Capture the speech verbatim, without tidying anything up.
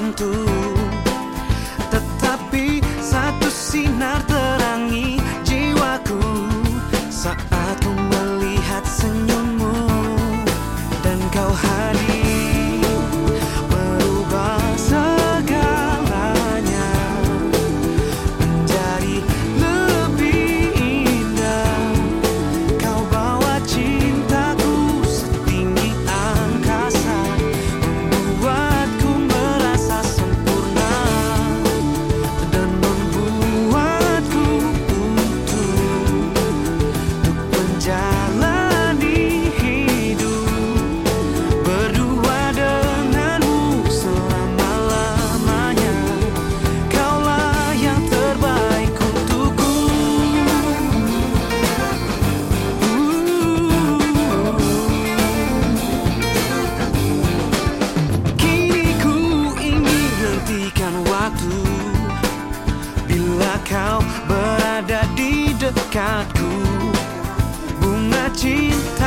tentu, tetapi satu sinar terangi jiwaku saat ku melihat senyummu dan kau hadir merubah segalanya menjadi lebih indah. Kau bawa cintaku setinggi angkasa, membuatku merasa sempurna dan membuatku utuh untuk menjalani hidup berdua denganmu selama-lamanya. Kaulah yang terbaik untukku. Kini ku ingin hentikan waktu bila kau berada di dekatku. Bunga cinta